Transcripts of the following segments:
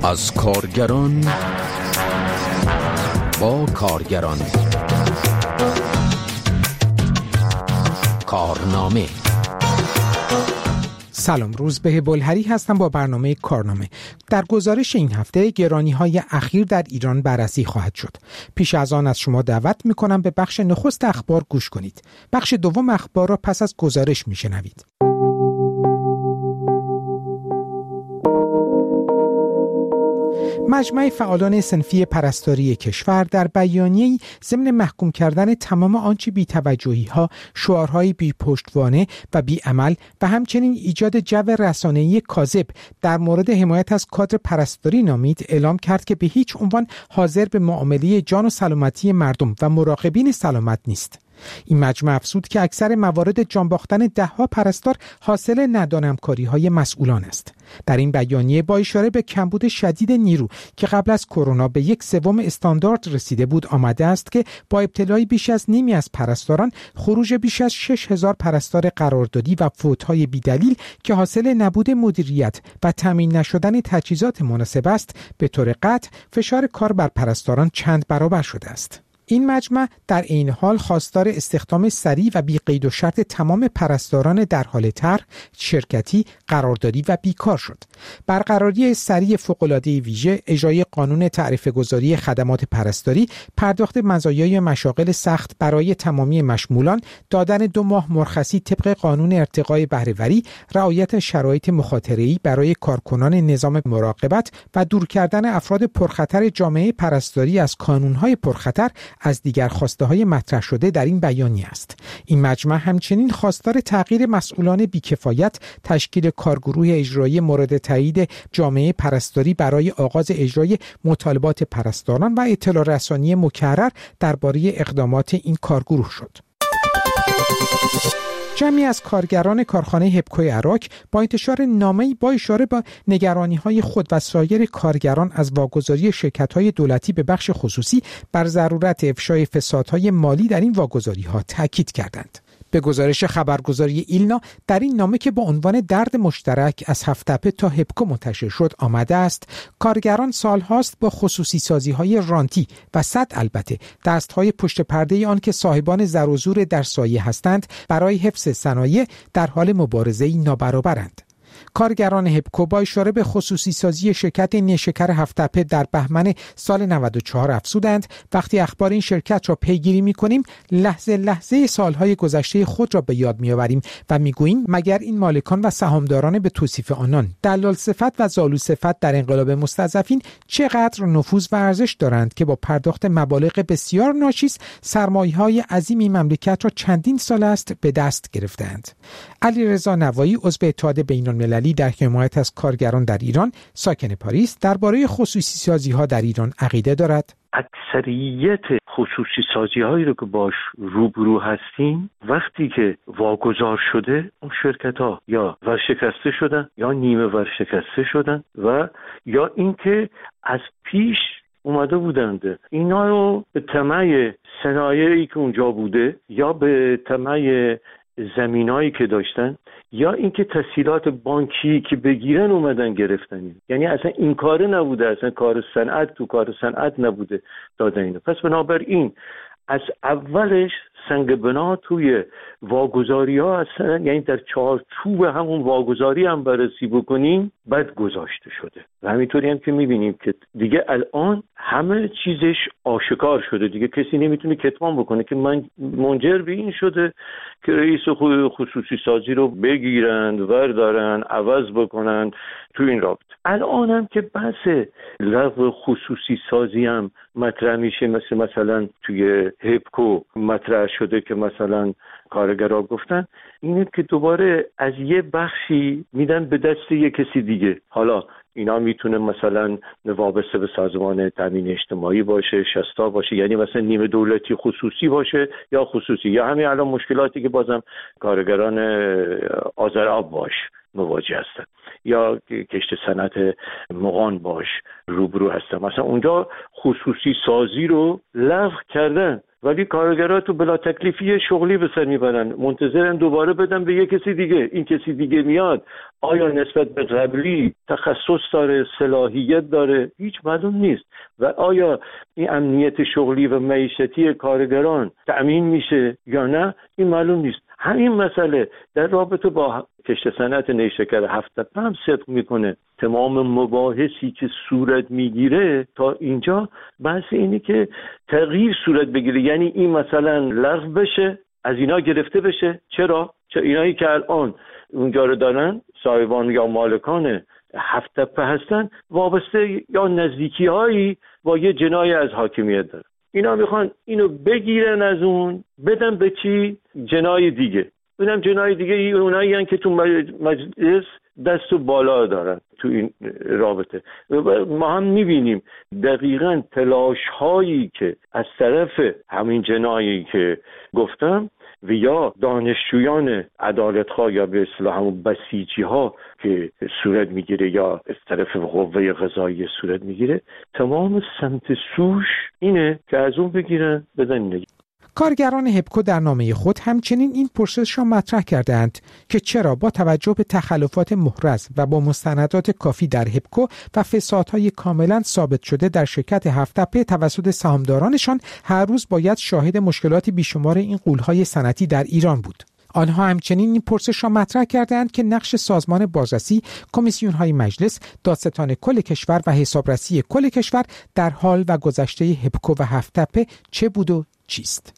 از کارگران با کارگران. کارنامه. سلام، روزبه بلهری هستم با برنامه کارنامه. در گزارش این هفته گرانی‌های اخیر در ایران بررسی خواهد شد. پیش از آن از شما دعوت می‌کنم به بخش نخست اخبار گوش کنید. بخش دوم اخبار را پس از گزارش می‌شنوید. مجمع فعالان صنفی پرستاری کشور در بیانیه‌ای ضمن محکوم کردن تمام آنچه بی‌توجهی‌ها، شعارهای بی‌پشتوانه و بی‌عمل و همچنین ایجاد جو رسانه‌ای کاذب در مورد حمایت از کادر پرستاری نامید، اعلام کرد که به هیچ عنوان حاضر به معامله جان و سلامتی مردم و مراقبین سلامت نیست. این مجمع افزود که اکثر موارد جان باختن ده‌ها پرستار حاصل ندانمکاری‌های مسئولان است. در این بیانیه با اشاره به کمبود شدید نیرو که قبل از کرونا به 1/3 استاندارد رسیده بود، آمده است که با ابتلای بیش از نیمی از پرستاران، خروج بیش از 6000 پرستار قراردادی و فوت‌های بی‌دلیل که حاصل نبود مدیریت و تامین نشدن تجهیزات مناسب است، به طور قطع فشار کار بر پرستاران چند برابر شده است. این مجمع در این حال خواستار استخدام سریع و بی قید و شرط تمام پرستاران در حال طرح، شرکتی، قراردادی و بیکار شد. برقراری سریع فوق‌العاده ویژه، اجرای قانون تعرفه گذاری خدمات پرستاری، پرداخت مزایای مشاغل سخت برای تمامی مشمولان، دادن 2 ماه مرخصی طبق قانون ارتقای بهره‌وری، رعایت شرایط مخاطره‌ای برای کارکنان نظام مراقبت و دور کردن افراد پرخطر جامعه پرستاری از کانون‌های پرخطر از دیگر خواسته‌های مطرح شده در این بیانیه است. این مجمع همچنین خواستار تغییر مسئولان بی‌کفایت، تشکیل کارگروه اجرایی مورد تایید جامعه پرستاری برای آغاز اجرای مطالبات پرستاران و اطلاع رسانی مکرر درباره اقدامات این کارگروه شد. جمعی از کارگران کارخانه هپکوی عراق با انتشار نامه‌ای با اشاره به نگرانی‌های خود و سایر کارگران از واگذاری شرکت‌های دولتی به بخش خصوصی بر ضرورت افشای فسادهای مالی در این واگذاری‌ها تاکید کردند. به گزارش خبرگزاری ایلنا، در این نامه که با عنوان درد مشترک از هفت‌تپه تا هپکو منتشر شد آمده است کارگران سالهاست با خصوصی سازی‌های رانتی و البته دست‌های پشت پرده آن که صاحبان زر و زور در سایه هستند برای حفظ صنایع در حال مبارزه‌ای نابرابرند. کارگران هپکو با اشاره به خصوصی سازی شرکت نیشکر هفت‌تپه در بهمن سال 94 افزودند وقتی اخبار این شرکت را پیگیری می‌کنیم لحظه سالهای گذشته خود را به یاد می‌آوریم و می‌گوییم مگر این مالکان و سهامداران به توصیف آنان دلال صفت و زالو صفت در انقلاب مستضعفین چقدر نفوذ و ارزش دارند که با پرداخت مبالغ بسیار ناچیز سرمایه‌های عظیم این مملکت را چندین سال است به دست گرفتند. علیرضا نوایی، عضو اتحاد بین‌المللی در حمایت از کارگران در ایران، ساکن پاریس، درباره خصوصی سازی‌ها در ایران عقیده دارد. اکثریت خصوصی سازی‌هایی رو که باش روبرو هستیم وقتی که واگذار شده اون شرکت‌ها یا ورشکسته شدن یا نیمه ورشکسته شدن و یا اینکه از پیش اومده بودند اینا رو به طمع صنایعی که اونجا بوده یا به طمع زمینایی که داشتن یا اینکه تسهیلات بانکی که بگیرن اومدن گرفتن. یعنی اصلا این کار نبوده، اصلا کار صنعت تو کار صنعت نبوده دادن اینو. پس بنابراین از اولش سنگ بنا توی واگذاری ها هستن، یعنی در چارچوب همون واگذاری هم بررسی بکنیم بد گذاشته شده و همینطوری هم که میبینیم که دیگه الان همه چیزش آشکار شده، دیگه کسی نمیتونه کتمان بکنه که من منجر به این شده که رئیس خصوصی سازی رو بگیرند وردارن عوض بکنن تو این رابطه. الان هم که بحث لغو خصوصی سازی هم مطرح میشه، مثلا توی هپکو مطرح شده که مثلا کارگرها گفتن اینه که دوباره از یه بخشی میدن به دست یه کسی دیگه. حالا اینا میتونه مثلا وابسته به سازمان تامین اجتماعی باشه، شستا باشه، یعنی مثلا نیمه دولتی خصوصی باشه یا خصوصی، یا همین الان مشکلاتی که بازم کارگران آذرآب باش مواجه هستن یا کشت صنعت مغان باش روبرو هستن. مثلا اونجا خصوصی سازی رو لغو کردن ولی کارگرها تو بلا تکلیفی شغلی به سر میبرن، منتظرن دوباره بدن به یک کسی دیگه. این کسی دیگه میاد آیا نسبت به قبلی تخصص داره، صلاحیت داره؟ هیچ معلوم نیست. و آیا این امنیت شغلی و معیشتی کارگران تأمین میشه یا نه؟ این معلوم نیست. همین مسئله در رابطه با کشت صنعت نیشکر هفت‌تپه هم صدق میکنه. تمام مباحثی که صورت میگیره تا اینجا بحث اینی که تغییر صورت بگیره، یعنی این مثلا لغو بشه، از اینا گرفته بشه. چرا اینایی که الان اونجا رو دارن، صاحبان یا مالکان هفت‌تپه هستن، وابسته یا نزدیکی هایی با یه جنایه از حاکمیت دارن. اینا میخوان اینو بگیرن از اون، بدن به چی؟ جنای دیگه. اونم جنای دیگه اونایی هستن که تو مجلس دست و بالا دارن تو این رابطه. ما هم میبینیم دقیقاً تلاش هایی که از طرف همین جنایی که گفتم و یا دانشجویان عدالتخواه یا به اصطلاح همون بسیجی ها که صورت میگیره یا از طرف قوه قضاییه صورت میگیره، تمام سمت سوش اینه که از اون بگیرن بدن. کارگران هپکو در نامه خود همچنین این پرسش را مطرح کردند که چرا با توجه به تخلفات محرز و با مستندات کافی در هپکو و فسادهای کاملا ثابت شده در شرکت هفت‌تپه توسط سهامدارانشان هر روز باید شاهد مشکلات بیشمار این غول‌های صنعتی در ایران بود. آنها همچنین این پرسش را مطرح کردند که نقش سازمان بازرسی، کمیسیون‌های مجلس، دادستان کل کشور و حسابرسی کل کشور در حال و گذشته هپکو و هفت‌تپه چه بود و چیست؟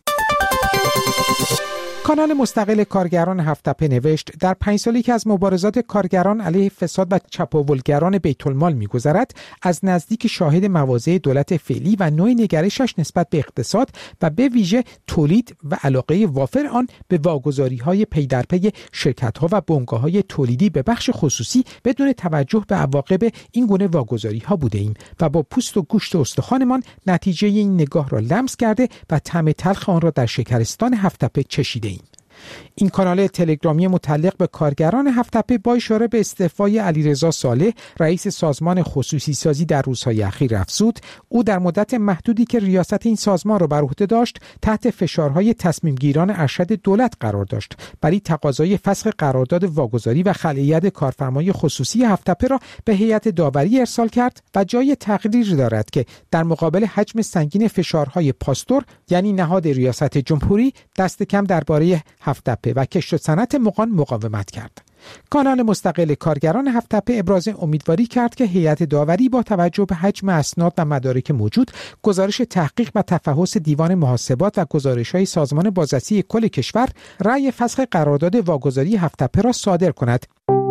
کانال مستقل کارگران هفت‌تپه نوشت در 5 سالی که از مبارزات کارگران علیه فساد و چپاولگران بیت المال می‌گذرد، از نزدیک شاهد مواضع دولت فعلی و نوع نگرشش نسبت به اقتصاد و به ویژه تولید و علاقه وافر آن به واگذاری‌های پی در پی شرکت‌ها و بنگاه‌های تولیدی به بخش خصوصی بدون توجه به عواقب این گونه واگذاری‌ها بوده‌ایم و با پوست و گوشت و استخوانمان نتیجه این نگاه را لمس کرده و طعم تلخ آن را در شکرستان هفت‌تپه چشیده‌ایم. این کانال تلگرامی متعلق به کارگران هفت‌تپه با اشاره به استعفای علیرضا صالح رئیس سازمان خصوصی سازی در روزهای اخیر افزود او در مدت محدودی که ریاست این سازمان را بر عهده داشت تحت فشارهای تصمیم گیران ارشد دولت قرار داشت، ولی تقاضای فسخ قرارداد واگذاری و خلع ید کارفرمای خصوصی هفت‌تپه را به هیئت داوری ارسال کرد و جای تقدیر دارد که در مقابل حجم سنگین فشارهای پاستور یعنی نهاد ریاست جمهوری دست کم درباره هفت‌تپه و کشت صنعت مغان مقاومت کرد. کانال مستقل کارگران هفت‌تپه ابراز امیدواری کرد که هیئت داوری با توجه به حجم اسناد و مدارک موجود، گزارش تحقیق و تفحص دیوان محاسبات و گزارش‌های سازمان بازرسی کل کشور رأی فسخ قرارداد واگذاری هفت‌تپه را صادر کند.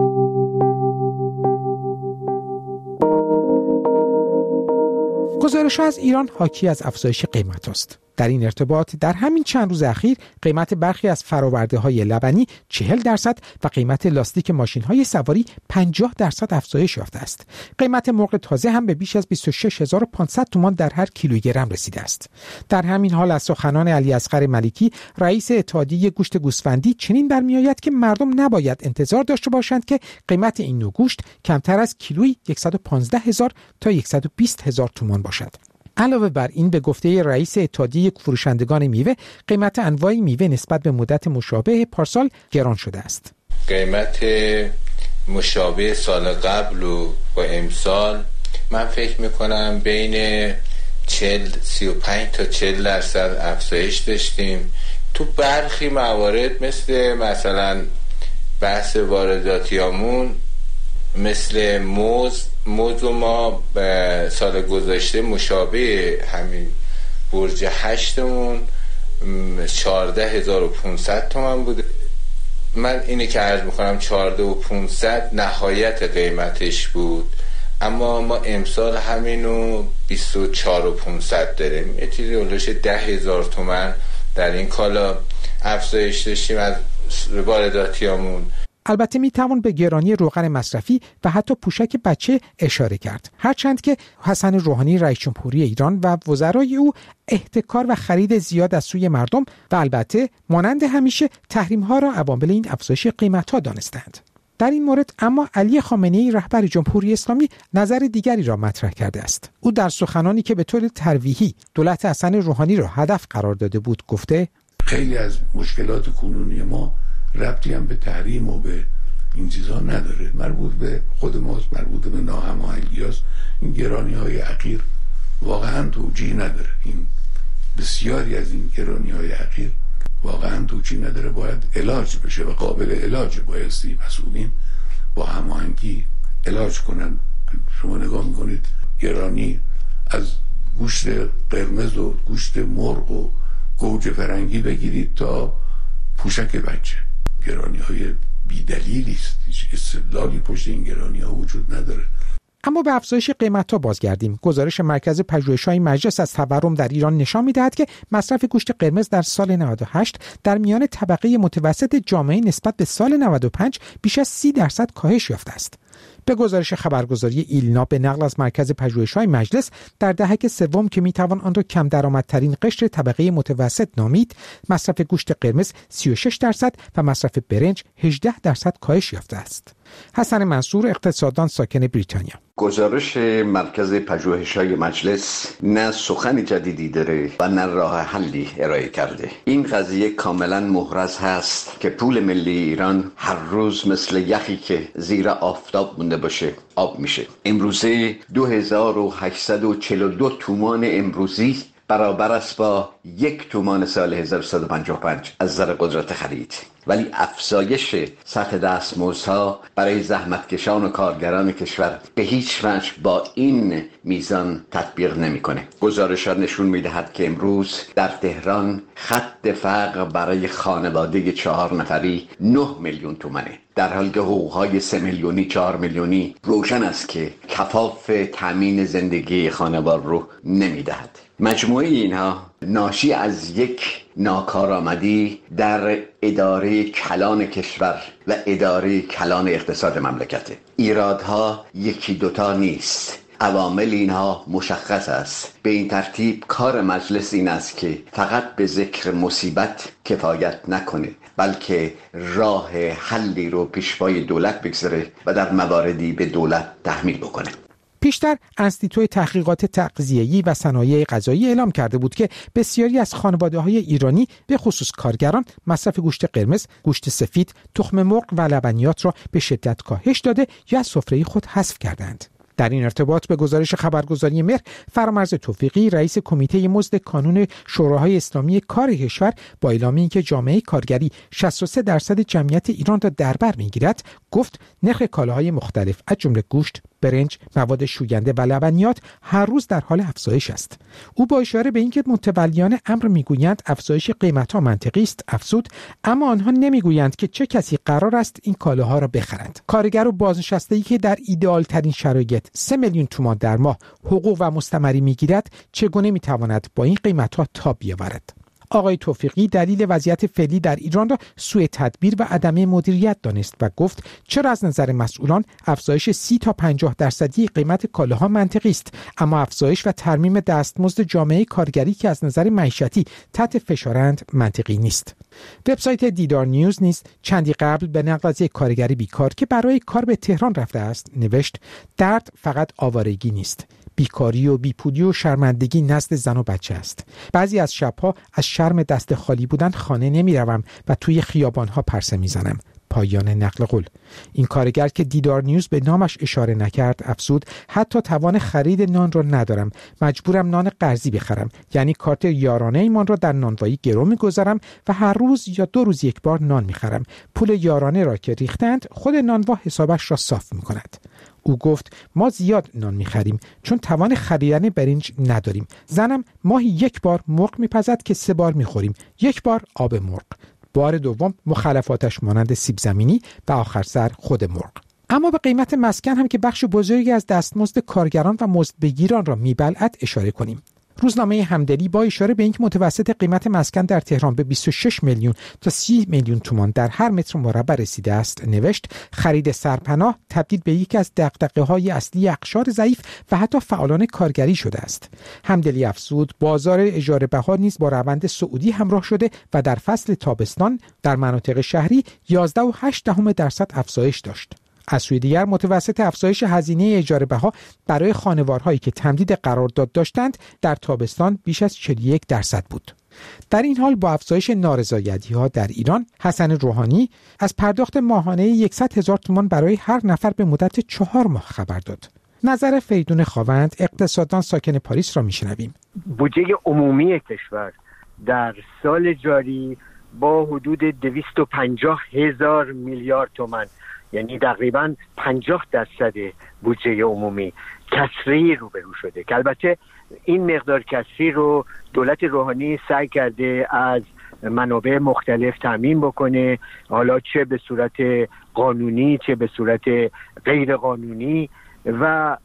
گزارش‌ها از ایران حاکی از افزایش قیمت است. در این ارتباط در همین چند روز اخیر قیمت برخی از فرآورده‌های لبنی 40% و قیمت لاستیک ماشین‌های سواری 50% افزایش یافته است. قیمت مرغ تازه هم به بیش از 26500 تومان در هر کیلوگرم رسیده است. در همین حال از سخنان علیاصغر ملیکی رئیس اتحادیه گوشت گوسفندی چنین برمی‌آید که مردم نباید انتظار داشته باشند که قیمت این نوع گوشت کمتر از کیلویی 115000 تا 120000 تومان باشد. علاوه بر این به گفته رئیس اتحادیه فروشندگان میوه قیمت انواع میوه نسبت به مدت مشابه پارسال گران شده است. قیمت مشابه سال قبل و با امسال من فکر میکنم بین 35 تا 40% افزایش داشتیم. تو برخی موارد مثلا بحث وارداتیامون مثل موز و ما سال گذشته مشابه همین برج 8مون 14500 تومان بوده. من اینی که عرض میکنم 14500 نهایت قیمتش بود، اما ما امسال همینو 24500 داریم. یه چیزی اولش 10,000 تومان در این کالا افزایش داشتیم از وارداتیامون. البته میتوان به گرانی روغن مصرفی و حتی پوشک بچه اشاره کرد، هرچند که حسن روحانی رئیس جمهوری ایران و وزرای او احتکار و خرید زیاد از سوی مردم و البته مانند همیشه تحریم‌ها را عوامل این افزایش قیمت‌ها دانستند. در این مورد اما علی خامنه‌ای رهبر جمهوری اسلامی نظر دیگری را مطرح کرده است. او در سخنانی که به طور ترویحی دولت حسن روحانی را هدف قرار داده بود گفته خیلی از مشکلات کنونی ما ربطی هم به تحریم و به این چیزا نداره، مربوط به خود ماست، مربوط به ناهماهنگی هست. این گرانی‌های اخیر واقعا توجیه نداره. این بسیاری از این گرانی‌های اخیر واقعا توجیه نداره، باید علاج بشه و قابل علاج. بایستی مسئولین با هماهنگی علاج کنن. شما نگاه میکنید گرانی از گوشت قرمز و گوشت مرغ و گوجه فرنگی بگیرید تا پوشک بچه، گرانی‌های بی‌دلیلی است. هیچ استدلالی پشت این گرانی‌ها وجود نداره. اما به افزایش قیمت‌ها بازگردیم. گزارش مرکز پژوهش‌های مجلس از تورم در ایران نشان می‌دهد که مصرف گوشت قرمز در سال 98 در میان طبقه متوسط جامعه نسبت به سال 95 بیش از 30% کاهش یافته است. به گزارش خبرگزاری ایلنا به نقل از مرکز پژوهش‌های مجلس، در دهک سوم که میتوان آن را کم درآمدترین قشر طبقه متوسط نامید، مصرف گوشت قرمز 36% و مصرف برنج 18% کاهش یافته است. حسن منصور، اقتصاددان ساکن بریتانیا: گزارش مرکز پژوهش‌های مجلس نه سخن جدیدی داره و نه راه حلی ارائه کرده. این قضیه کاملا محرز هست که پول ملی ایران هر روز مثل یخی که زیر آفتاب مونده باشه آب میشه. امروزه 2842 تومان امروزی برابر است با 1 تومان سال 1155 از نظر قدرت خرید، ولی افزایش سطح دستمزدها برای زحمتکشان و کارگران کشور به هیچ وجه با این میزان تطبیق نمیکنه. گزارش‌ها نشون میدهد که امروز در تهران خط فقر برای خانواده 4 نفری 9 میلیون تومانه، در حالی که حقوق‌های 3 میلیونی 4 میلیونی روشن است که کفاف تامین زندگی خانوار رو نمیدهد. مجموعه اینها ناشی از یک ناکارآمدی در اداره کلان کشور و اداره کلان اقتصاد مملکته. ایرادها یکی دوتا نیست، عوامل اینها مشخص است. به این ترتیب کار مجلس این است که فقط به ذکر مصیبت کفایت نکنه، بلکه راه حلی رو پیشوای دولت بگذاره و در مواردی به دولت تحمیل بکنه. پیشتر انستیتوی تحقیقات تغذیه‌ای و صنایع غذایی اعلام کرده بود که بسیاری از خانواده‌های ایرانی به خصوص کارگران مصرف گوشت قرمز، گوشت سفید، تخم مرغ و لبنیات را به شدت کاهش داده یا از سفره خود حذف کردند. در این ارتباط به گزارش خبرگزاری مهر، فرامرز توفیقی، رئیس کمیته مزد کانون شوراهای اسلامی کار کشور، با اعلام اینکه جامعه کارگری 63% جمعیت ایران را در بر می‌گیرد، گفت نرخ کالاهای مختلف از جمله گوشت، برنج، مواد شوینده و لبنیات هر روز در حال افزایش است. او با اشاره به اینکه متولیان امر میگویند افزایش قیمت‌ها منطقی است افزود، اما آنها نمیگویند که چه کسی قرار است این کالاها را بخرند. کارگر و بازنشسته‌ای که در ایدئال ترین شرایط 3 میلیون تومان در ماه حقوق و مستمری میگیرد، چگونه میتواند با این قیمت‌ها تاب بیاورد؟ آقای توفیقی دلیل وضعیت فعلی در ایران را سوء تدبیر و عدم مدیریت دانست و گفت چرا از نظر مسئولان افزایش 30 تا 50% قیمت کالاها منطقی است، اما افزایش و ترمیم دستمزد جامعه کارگری که از نظر معیشتی تحت فشارند منطقی نیست. وبسایت دیدار نیوز نیز چندی قبل به نقل از یک کارگری بیکار که برای کار به تهران رفته است نوشت: درد فقط آوارگی نیست، بیکاری و بیپولی و شرمندگی نزد زن و بچه است. بعضی از شبها از شرم دست خالی بودن خانه نمیروم و توی خیابانها پرسه میزنم. پایان نقل قول. این کارگر که دیدار نیوز به نامش اشاره نکرد افزود: حتی توان خرید نان را ندارم، مجبورم نان قرضی بخرم، یعنی کارت یارانه ایمان را در نانوایی گرو میگذارم و هر روز یا 2 روز یک بار نان میخرم. پول یارانه را که ریختند خود نانوا حسابش را صاف میکند. او گفت: ما زیاد نان میخریم چون توان خریدن برنج نداریم. زنم ماهی 1 بار مرغ میپزد که 3 بار میخوریم، 1 بار آب مرغ، بار دوم مخلفاتش مانند سیب زمینی و آخر سر خود مرغ. اما به قیمت مسکن هم که بخش بزرگی از دستمزد کارگران و مزدبگیران را میبلعد اشاره کنیم. روزنامه همدلی با اشاره به اینکه متوسط قیمت مسکن در تهران به 26 میلیون تا 30 میلیون تومان در هر متر مربع رسیده است نوشت خرید سرپناه تبدیل به یکی از دغدغه‌های اصلی اقشار ضعیف و حتی فعالان کارگری شده است. همدلی افزود بازار اجاره بها نیز با روند صعودی همراه شده و در فصل تابستان در مناطق شهری 11.8% افزایش داشت. از سوی دیگر متوسط افزایش هزینه اجاره بها برای خانوارهایی که تمدید قرارداد داشتند در تابستان بیش از 41% بود. در این حال با افزایش نارضایتی‌ها در ایران، حسن روحانی از پرداخت ماهانه 100,000 تومان برای هر نفر به مدت 4 ماه خبر داد. نظر فریدون خاوند اقتصاددان ساکن پاریس را میشنویم. بودجه عمومی کشور در سال جاری با حدود 250,000 میلیارد تومان، یعنی تقریباً 50% بودجه عمومی کسری روبرو شده که البته این مقدار کسری رو دولت روحانی سعی کرده از منابع مختلف تامین بکنه، حالا چه به صورت قانونی چه به صورت غیر قانونی، و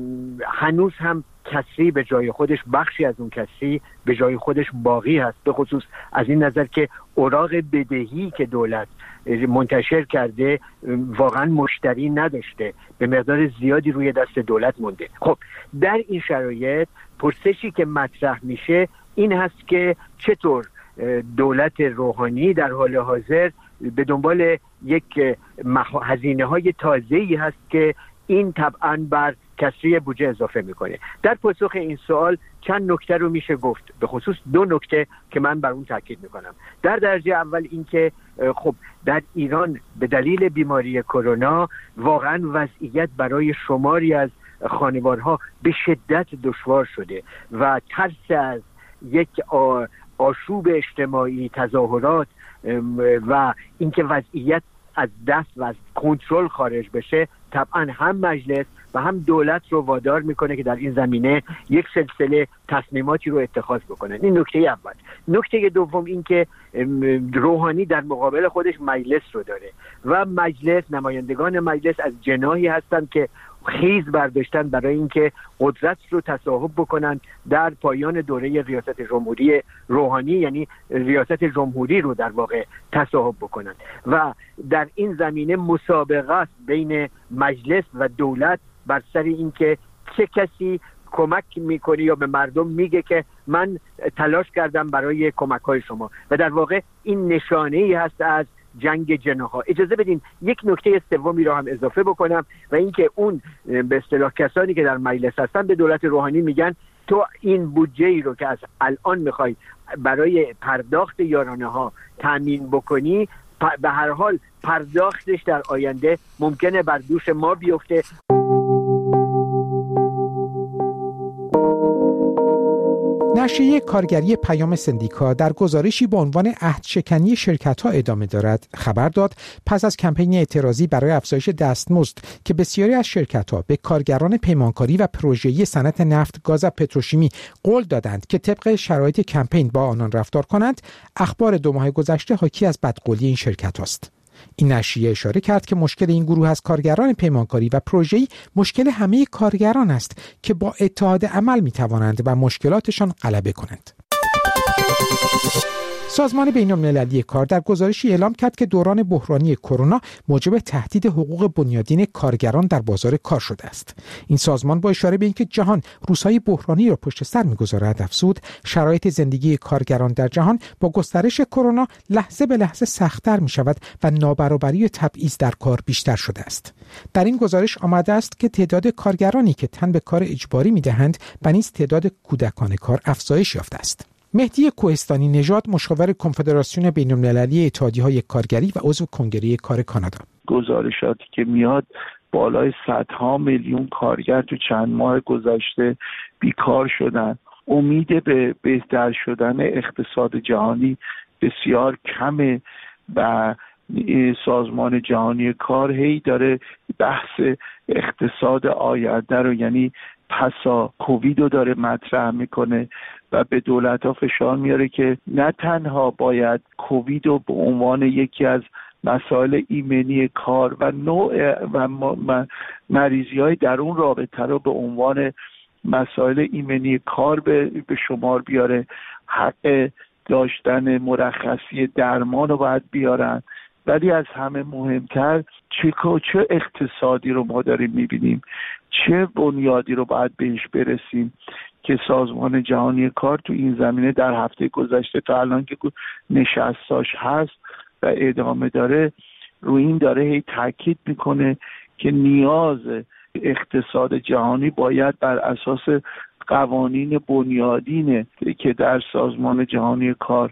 هنوز هم کسری به جای خودش، بخشی از اون کسری به جای خودش باقی هست، به خصوص از این نظر که اوراق بدهی که دولت منتشر کرده واقعا مشتری نداشته، به مقدار زیادی روی دست دولت مونده. خب در این شرایط پرسشی که مطرح میشه این هست که چطور دولت روحانی در حال حاضر به دنبال یک هزینه‌های تازه‌ای هست که این طبعاً بر کسری بودجه اضافه میکنه. در پاسخ این سوال چند نکته رو میشه گفت، به خصوص 2 نکته که من بر اون تاکید میکنم. در درجه اول این که خب در ایران به دلیل بیماری کرونا واقعاً وضعیت برای شماری از خانوارها به شدت دشوار شده و ترس از یک آشوب اجتماعی، تظاهرات و اینکه وضعیت از دست و از کنترل خارج بشه طبعا هم مجلس و هم دولت رو وادار میکنه که در این زمینه یک سلسله تصمیماتی رو اتخاذ بکنن. این نکته اول. نکته دوم این که روحانی در مقابل خودش مجلس رو داره و مجلس، نمایندگان مجلس از جناحی هستن که خیز برداشتن برای اینکه قدرت رو تصاحب بکنن در پایان دوره ریاست جمهوری روحانی، یعنی ریاست جمهوری رو در واقع تصاحب بکنن و در این زمینه مسابقه است بین مجلس و دولت بر سر اینکه چه کسی کمک میکنه یا به مردم میگه که من تلاش کردم برای کمک‌های شما، و در واقع این نشانه‌ای هست از جنگ جناح‌ها. اجازه بدین یک نکته سومی رو هم اضافه بکنم و اینکه اون به اصطلاح کسانی که در مجلس هستن به دولت روحانی میگن تو این بودجه‌ای رو که از الان میخوای برای پرداخت یارانه‌ها تامین بکنی، به هر حال پرداختش در آینده ممکنه بر دوش ما بیفته. نشریه کارگری پیام سندیکا در گزارشی با عنوان عهدشکنی شرکت‌ها ادامه دارد خبر داد پس از کمپین اعتراضی برای افزایش دستمزد که بسیاری از شرکت‌ها به کارگران پیمانکاری و پروژه‌ای صنعت نفت، گاز و پتروشیمی قول دادند که طبق شرایط کمپین با آنان رفتار کنند، اخبار 2 ماه گذشته حاکی از بدقولی این شرکت است. این نشریه اشاره کرد که مشکل این گروه از کارگران پیمانکاری و پروژه‌ای مشکل همه کارگران است که با اتحاد عمل می‌توانند و مشکلاتشان غلبه کنند. سازمان بین‌المللی کار در گزارشی اعلام کرد که دوران بحرانی کرونا موجب تهدید حقوق بنیادین کارگران در بازار کار شده است. این سازمان با اشاره به اینکه جهان روزهای بحرانی را پشت سر می‌گذارد افزود شرایط زندگی کارگران در جهان با گسترش کرونا لحظه به لحظه سخت‌تر می‌شود و نابرابری و تبعیض در کار بیشتر شده است. در این گزارش آمده است که تعداد کارگرانی که تن به کار اجباری می‌دهند و نیز تعداد کودکان کار افزایش یافته است. مهدی کوهستانی نژاد مشاور کنفدراسیون بین‌المللی اتحادیه‌های کارگری و عضو کنگره کار کانادا: گزارشاتی که میاد بالای صدها میلیون کارگر تو چند ماه گذشته بیکار شدن. امید به بهتر شدن اقتصاد جهانی بسیار کمه و سازمان جهانی کار هی داره بحث اقتصاد آینده رو، یعنی پسا کووید رو داره مطرح میکنه و به دولت ها فشار میاره که نه تنها باید کووید رو به عنوان یکی از مسائل ایمنی کار و نوع و مریضی های در اون رابطه رو به عنوان مسائل ایمنی کار به شمار بیاره، حق داشتن مرخصی درمان رو باید بیارن. ولی از همه مهمتر چه اقتصادی رو ما داریم میبینیم، چه بنیادی رو باید بهش برسیم که سازمان جهانی کار تو این زمینه در هفته گذشته تا الان که نشستاش هست و ادامه داره روی این داره هی تاکید میکنه که نیاز اقتصاد جهانی باید بر اساس قوانین بنیادینه که در سازمان جهانی کار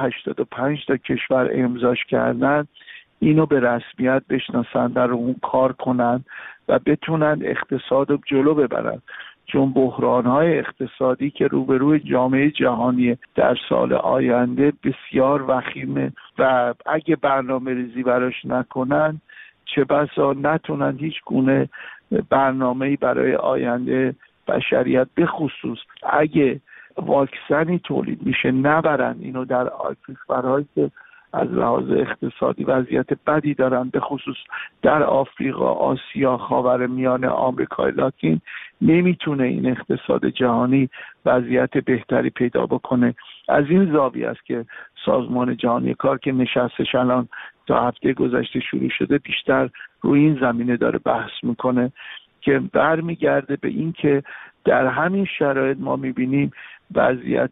185 تا کشور امضاش کردن اینو به رسمیت بشناسن، در اون کار کنن و بتونن اقتصاد رو جلو ببرن. چون بحران‌های اقتصادی که روبروی جامعه جهانی در سال آینده بسیار وخیمه و اگه برنامه‌ریزی براش نکنن چه بسا نتونن هیچ گونه برنامه‌ای برای آینده بشریت، به خصوص اگه واکسنی تولید میشه نبرن اینو در کشورهایی که از لحاظ اقتصادی وضعیت بدی دارن، به خصوص در آفریقا، آسیا، خاورمیانه، آمریکای لاتین، نمیتونه این اقتصاد جهانی وضعیت بهتری پیدا بکنه. از این زاویه است که سازمان جهانی کار که نشستش الان تا هفته گذشته شروع شده بیشتر روی این زمینه داره بحث میکنه که برمیگرده به این که در همین شرایط ما میبینیم وضعیت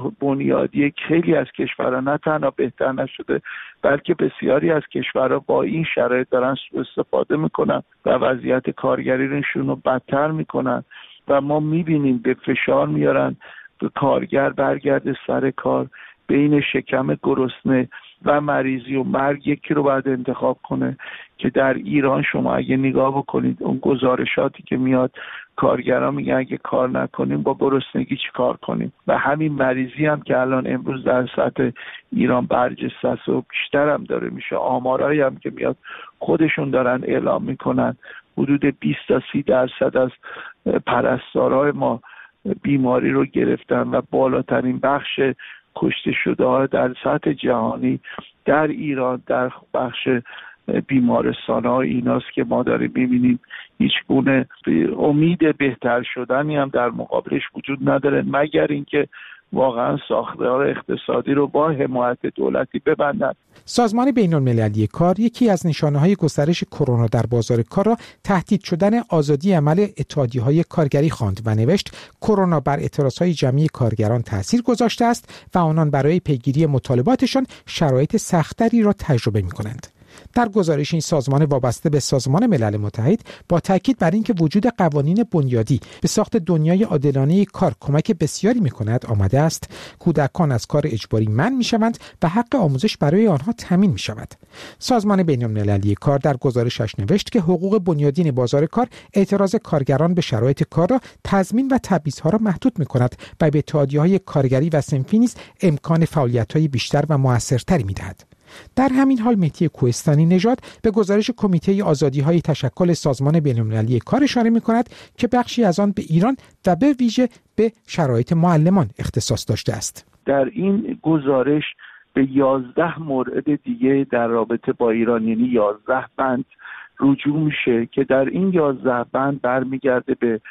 بنیادی خیلی از کشورها نه تنها بهتر نشده بلکه بسیاری از کشورها با این شرایط دارن سوء استفاده میکنن و وضعیت کارگریشون رو بدتر میکنن و ما میبینیم به فشار میارن به کارگر برگرده سر کار، بین شکم گرسنه و مریضی و مرگ یکی رو باید انتخاب کنه که در ایران شما اگه نگاه بکنید اون گزارشاتی که میاد کارگران میگن اگه کار نکنیم با گرسنگی چی کار کنیم و همین مریضی هم که الان امروز در سطح ایران برجسته است و بیشتر هم داره میشه. آمارایی هم که میاد خودشون دارن اعلام میکنن حدود 20 تا 30% از پرستارای ما بیماری رو گرفتن و بالاترین بخش کشته شده ها در سطح جهانی در ایران در بخش بیمارستان ها ایناست که ما داریم میبینیم هیچ گونه امید بهتر شدنی هم در مقابلش وجود نداره مگر اینکه واقعا ساختار اقتصادی رو با حمایت دولتی ببندن. سازمان بین‌المللی کار یکی از نشانه‌های گسترش کرونا در بازار کار را تهدید شدن آزادی عمل اتحادیه‌های کارگری خواند و نوشت کرونا بر اعتراضهای جمعی کارگران تأثیر گذاشته است و آنان برای پیگیری مطالباتشان شرایط سخت‌تری را تجربه می‌کنند. در گزارش این سازمان وابسته به سازمان ملل متحد با تاکید بر اینکه وجود قوانین بنیادی به ساخت دنیای عادلانه کار کمک بسیاری می‌کند آمده است کودکان از کار اجباری منع می‌شوند و حق آموزش برای آنها تامین می‌شود. سازمان بین‌المللی کار در گزارشش نوشت که حقوق بنیادین بازار کار اعتراض کارگران به شرایط کار را تضمین و تبعیض‌ها را محدود می‌کند و به اتحادیه‌های کارگری و صنفی نیز امکان فعالیت‌های بیشتر و موثرتری می‌دهد. در همین حال مهدی کوهستانی نژاد به گزارش کمیته آزادی‌های تشکل سازمان بین‌المللی کار اشاره می‌کند که بخشی از آن به ایران و به ویژه به شرایط معلمان اختصاص داشته است. در این گزارش به 11 مورد دیگه در رابطه با ایران یعنی 11 بند رجوع میشه که در این 11 بند برمیگرده به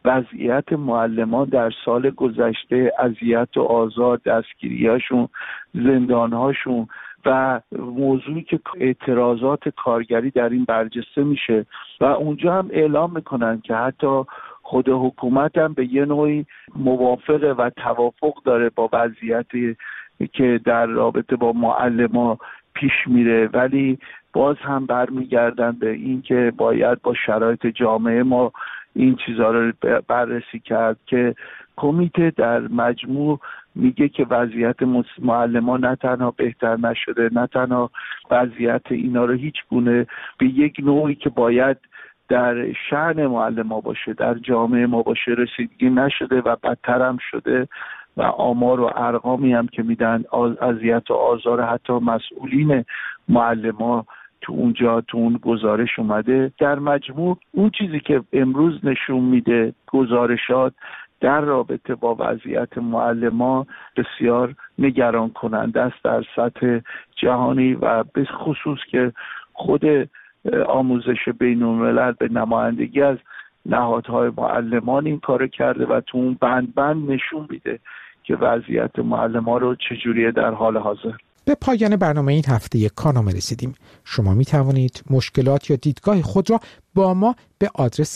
وضعیت معلمان در سال گذشته، اذیت و آزار، دستگیری‌هاشون، زندان‌هاشون و موضوعی که اعتراضات کارگری در این برجسته میشه و اونجا هم اعلام میکنن که حتی خود حکومت هم به یه نوعی موافقه و توافق داره با وضعیتی که در رابطه با معلمان پیش میره ولی باز هم برمیگردن به این که باید با شرایط جامعه ما این چیزها رو بررسی کرد که کمیته در مجموع میگه که وضعیت معلمان نه تنها بهتر نشده، نه تنها وضعیت اینا رو هیچ گونه به یک نوعی که باید در شأن معلمان باشه در جامعه ما باشه رسیدگی نشده و بدتر هم شده و آمار و ارقامی هم که میدن اذیت و آزار حتی مسئولین معلمان تو اونجا تو اون گزارش اومده. در مجموع اون چیزی که امروز نشون میده گزارشات در رابطه با وضعیت معلمان بسیار نگران کننده است در سطح جهانی و به خصوص که خود آموزش بین‌الملل به نمایندگی از نهادهای معلمان این کارو کرده و تو اون بند نشون میده که وضعیت معلمان رو چجوریه در حال حاضر. به پایان برنامه این هفته کارنامه رسیدیم. شما می توانید مشکلات یا دیدگاه خود را با ما به آدرس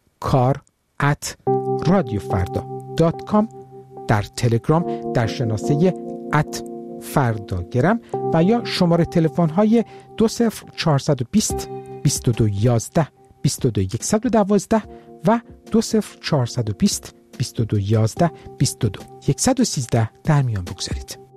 kar@radiofarda.com، در تلگرام در شناسه @فرداگرم و یا شماره تلفن های 20420 2211 22112 و 20420 2211 22113 در میان بگذارید.